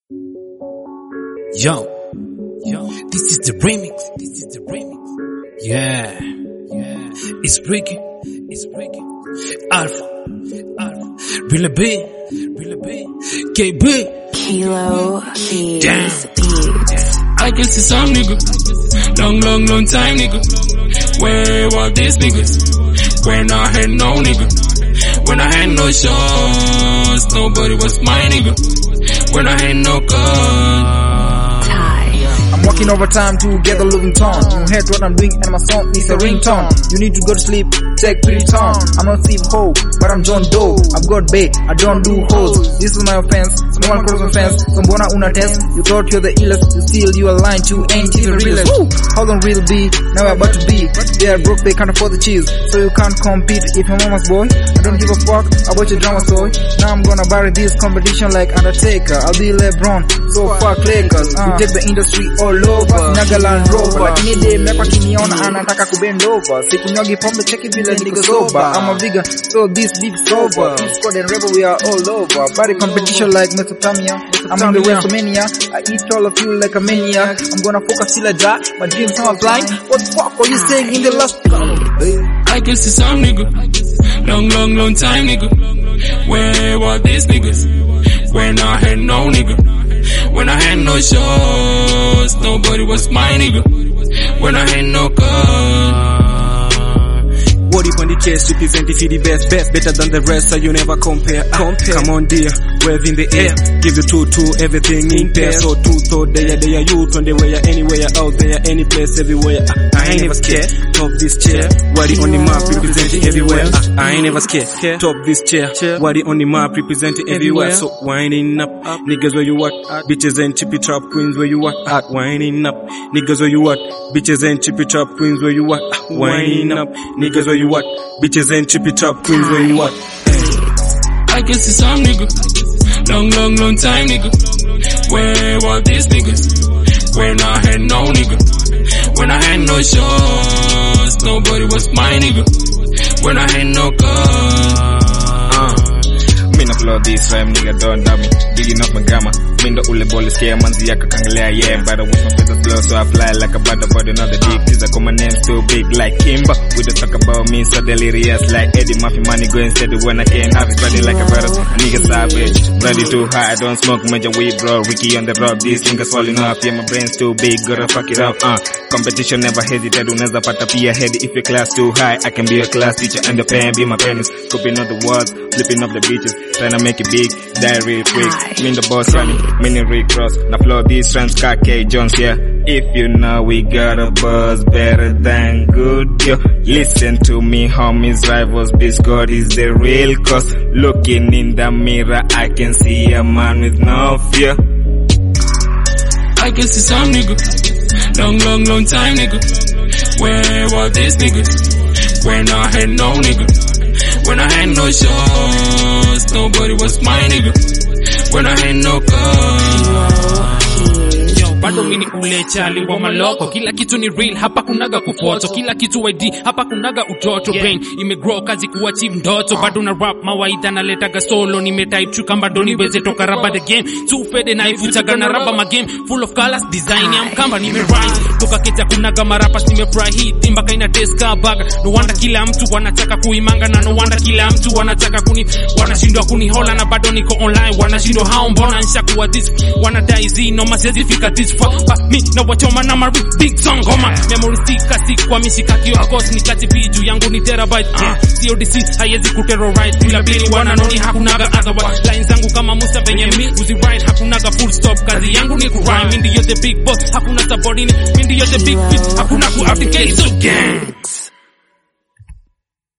Yo, this is the remix. Yeah, it's breaking. Alpha, Really B, KB, Kilo Keys damn. Beats. I can see some nigga, long time nigga. Where were these niggas? When I had no nigga, when I had no shows, nobody was my nigga. When I had no gun. I'm walking over time to get the living tone. You heard what I'm doing and my song is a ringtone. You need to go to sleep, take pretty tone. I'm not Steve Ho, but I'm John Doe. I've got bae, I don't do hoes. This is my offense, someone cross my fence. Someone una test, you thought you're the illest. You still you are lying to ain't even realest. Hold on real B, now we're about to be. They are broke, they can't afford the cheese. So you can't compete if you're mama's boy. I don't give a fuck about your drama soy. Now I'm gonna bury this competition like Undertaker. I'll be LeBron, so fuck Lakers. We take the industry all over, Nagaland Rover. Nide mekwa kiniona anataka kubend over. Sikunyogi pombe cheki vile niko sober. I'm a vegan, so this big sober. Discord and rebel, we are all over. Body competition like Mesopotamia. I'm in the WrestleMania. I eat all of you like a maniac. I'm gonna focus till I die. My dreams are flying. What the fuck are you saying in the last I can see some nigga, long time nigga. Where were these niggas? When I had no nigga, when I had no shows, nobody was my nigga. When I had no gun. What if on the chest represent if you the best, better than the rest, so you never compare. Come on dear, wave in the air, give the two everything in there. So two thought they are youth on the way, anywhere out there, any place, everywhere. I ain't never scared. Top this chair, why the on the map representing everywhere. I ain't never scared. Top this chair, why the on the map representing everywhere. So winding up, niggas where you at? Bitches and chippy trap queens where you at? Winding up, niggas where you at? Bitches and chippy trap queens where you at? Winding up, niggas where you at? Bitches and chippy trap queens where you at? I can see some nigga, long time nigga. Where were these niggas? When I had no nigga, when I had no shows, nobody was my nigga. When I had no gun. Mina flow this rhyme nigga don't doubt me. Digging up my grammar. Minda ule bole scare manzi yaka kangelea yeah. But I wish my face is slow so I fly like a butterbird and all the deep. These are common names too big like Kimba. We don't talk about me so delirious like Eddie Murphy. Money going steady when I can't have it spreading like a virus. A nigga savage, ready too high. I don't smoke major weed bro. Ricky on the road, these fingers falling off. Yeah, my brain's too big, gotta fuck it up. Competition never hesitate. Unaweza pata pia head if your class too high. I can be a class teacher and the pen be my penis. Scooping up the walls, flipping up the beaches, trying to make it big, die real quick. Mean the boss running, mini Rick Ross. Now flow these rhymes, K Jones, yeah. If you know we got a buzz better than good, yo. Listen to me, homies, rivals, this God is the real cause. Looking in the mirror, I can see a man with no fear. I can see some nigga, long time nigga. Where were these niggas? When I had no nigga, when I had no shows, nobody was my nigga. When I had no gun. Bado mini ule chali wa maloko. Kila kitu ni real, hapa kunaga kufoto. Kila kitu ID, hapa kunaga utoto. Brain imegrow kazi kuachieve ndoto. Bado na rap mawaidha na letaga solo. Nimetype chuka bado niweze toka raba the game. Too fede na ifutaga na raba ma game. Full of colors, design ya mkamba nimerise. Toka keta kunaga marapas nimefry hit. Timba kaina taste ka baga. No wonder kila mtu wanataka kuimanga. Na no wonder kila mtu wanataka wanashindwa kunihola na bado niko online. Wanashindwa hao mbona nishakuwa this. Wanadai zino masezi fika this. But me na wachoma na mari big song homa. Memory stick kasi kwa mishikaki of course ni kati biju yangu ni terabyte. CODC haiwezi kuterrorize bila bili wananoni hakunaga otherwise. Lines zangu kama Musa venye mi uzi ride hakunaga full stop. Kazi yangu ni kurhyme. Mindi yote big boss hakuna subordinate. Mindi yote big fish hakuna ku abdicate. So gang